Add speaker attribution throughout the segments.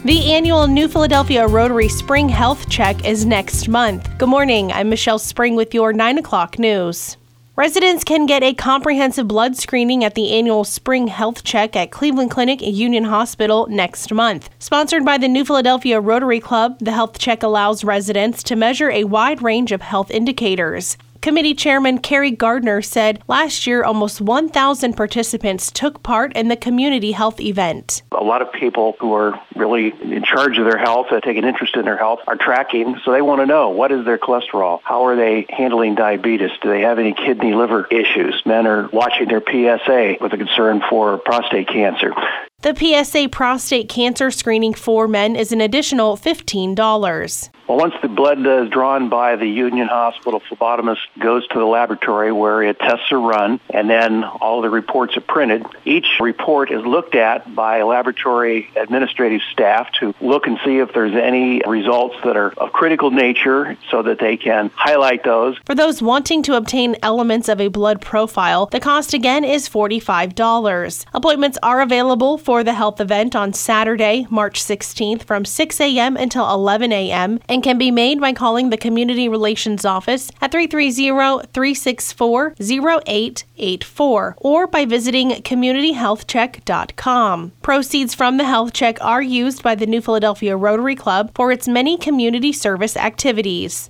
Speaker 1: The annual New Philadelphia Rotary Spring Health Check is next month. Good morning, I'm Michelle Spring with your 9 o'clock news. Residents can get a comprehensive blood screening at the annual Spring Health Check at Cleveland Clinic Union Hospital next month. Sponsored by the New Philadelphia Rotary Club, the health check allows residents to measure a wide range of health indicators. Committee Chairman Carrie Gardner said last year almost 1,000 participants took part in the community health event.
Speaker 2: A lot of people who are really in charge of their health, take an interest in their health, are tracking, so they want to know what is their cholesterol, how are they handling diabetes, do they have any kidney liver issues. Men are watching their PSA with a concern for prostate cancer.
Speaker 1: The PSA prostate cancer screening for men is an additional $15.
Speaker 2: Well, once the blood is drawn by the Union Hospital phlebotomist goes to the laboratory where tests are run, and then all the reports are printed. Each report is looked at by laboratory administrative staff to look and see if there's any results that are of critical nature so that they can highlight those.
Speaker 1: For those wanting to obtain elements of a blood profile, the cost again is $45. Appointments are available for the health event on Saturday, March 16th from 6 a.m. until 11 a.m. and can be made by calling the Community Relations Office at 330-364-0884 or by visiting communityhealthcheck.com. Proceeds from the health check are used by the New Philadelphia Rotary Club for its many community service activities.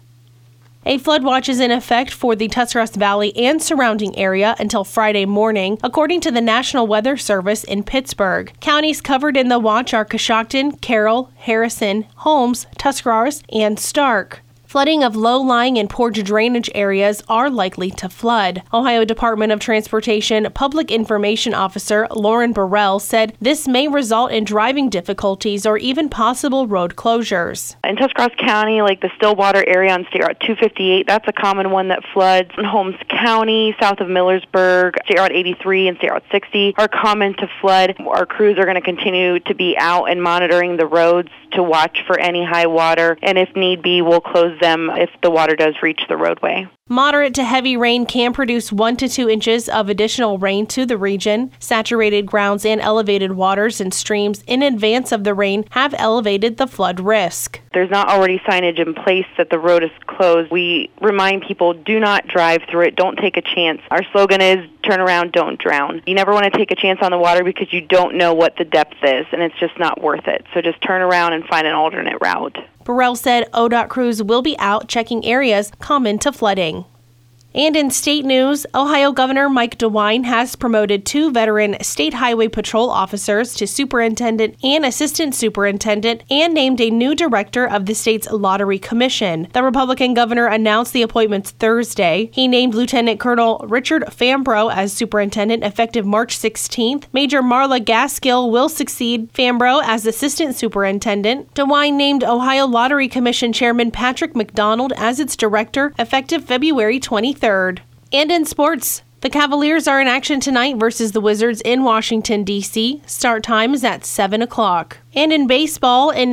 Speaker 1: A flood watch is in effect for the Tuscarawas Valley and surrounding area until Friday morning, according to the National Weather Service in Pittsburgh. Counties covered in the watch are Coshocton, Carroll, Harrison, Holmes, Tuscarawas, and Stark. Flooding of low-lying and poor drainage areas are likely to flood. Ohio Department of Transportation Public Information Officer Lauren Burrell said this may result in driving difficulties or even possible road closures.
Speaker 3: In Tuscarawas County, like the Stillwater area on State Route 258, that's a common one that floods. In Holmes County, south of Millersburg, State Route 83 and State Route 60 are common to flood. Our crews are going to continue to be out and monitoring the roads to watch for any high water, and if need be, we'll close them if the water does reach the roadway.
Speaker 1: Moderate to heavy rain can produce 1 to 2 inches of additional rain to the region. Saturated grounds and elevated waters and streams in advance of the rain have elevated the flood risk.
Speaker 3: There's not already signage in place that the road is closed. We remind people, do not drive through it. Don't take a chance. Our slogan is, turn around, don't drown. You never want to take a chance on the water because you don't know what the depth is, and it's just not worth it. So just turn around and find an alternate route.
Speaker 1: Burrell said ODOT crews will be out checking areas common to flooding. And in state news, Ohio Governor Mike DeWine has promoted 2 veteran State Highway Patrol officers to superintendent and assistant superintendent and named a new director of the state's Lottery Commission. The Republican governor announced the appointments Thursday. He named Lieutenant Colonel Richard Fambro as superintendent effective March 16th. Major Marla Gaskill will succeed Fambro as assistant superintendent. DeWine named Ohio Lottery Commission Chairman Patrick McDonald as its director effective February 23rd. And in sports, the Cavaliers are in action tonight versus the Wizards in Washington, D.C. Start time is at 7 o'clock. And in baseball, in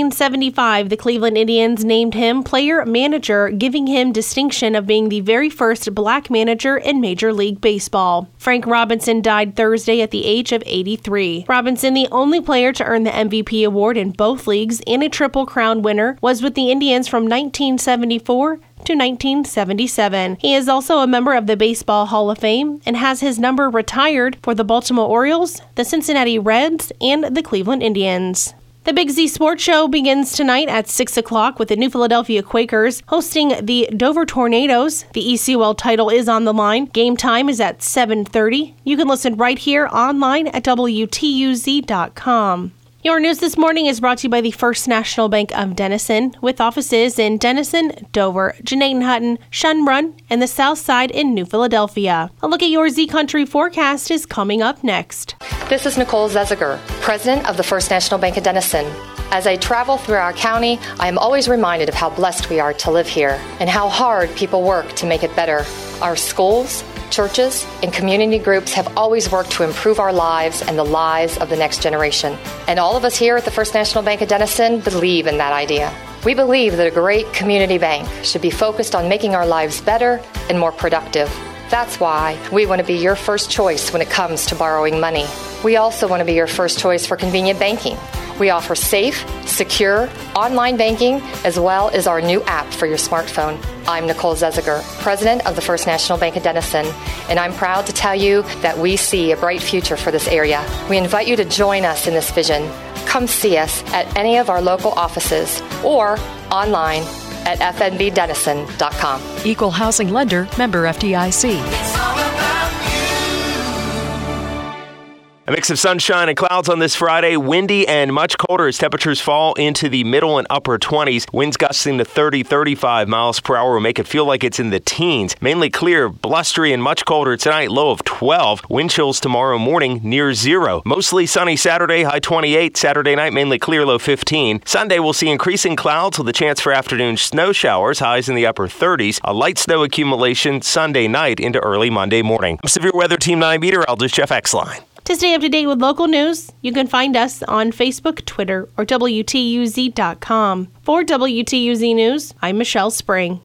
Speaker 1: 1975, the Cleveland Indians named him player-manager, giving him distinction of being the very first black manager in Major League Baseball. Frank Robinson died Thursday at the age of 83. Robinson, the only player to earn the MVP award in both leagues and a Triple Crown winner, was with the Indians from 1974 to 1977. He is also a member of the Baseball Hall of Fame and has his number retired for the Baltimore Orioles, the Cincinnati Reds, and the Cleveland Indians. The Big Z Sports Show begins tonight at 6 o'clock with the New Philadelphia Quakers hosting the Dover Tornadoes. The ECOL title is on the line. Game time is at 7:30. You can listen right here online at WTUZ.com. Your news this morning is brought to you by the First National Bank of Denison, with offices in Denison, Dover, Jenatenhutton, Shunrun, and the South Side in New Philadelphia. A look at your Z Country forecast is coming up next.
Speaker 4: This is Nicole Zeziger, President of the First National Bank of Denison. As I travel through our county, I am always reminded of how blessed we are to live here and how hard people work to make it better. Our schools, churches, and community groups have always worked to improve our lives and the lives of the next generation. And all of us here at the First National Bank of Denison believe in that idea. We believe that a great community bank should be focused on making our lives better and more productive. That's why we want to be your first choice when it comes to borrowing money. We also want to be your first choice for convenient banking. We offer safe, secure, online banking, as well as our new app for your smartphone. I'm Nicole Zeziger, President of the First National Bank of Denison, and I'm proud to tell you that we see a bright future for this area. We invite you to join us in this vision. Come see us at any of our local offices or online at fnbdenison.com.
Speaker 5: Equal housing lender, member FDIC.
Speaker 6: A mix of sunshine and clouds on this Friday. Windy and much colder as temperatures fall into the middle and upper 20s. Winds gusting to 30, 35 miles per hour will make it feel like it's in the teens. Mainly clear, blustery, and much colder tonight, low of 12. Wind chills tomorrow morning near 0. Mostly sunny Saturday, high 28. Saturday night, mainly clear, low 15. Sunday, we'll see increasing clouds with a chance for afternoon snow showers, highs in the upper 30s. A light snow accumulation Sunday night into early Monday morning. I'm Severe Weather Team 9 meteorologist Jeff Exline.
Speaker 1: To stay up to date with local news, you can find us on Facebook, Twitter, or WTUZ.com. For WTUZ News, I'm Michelle Spring.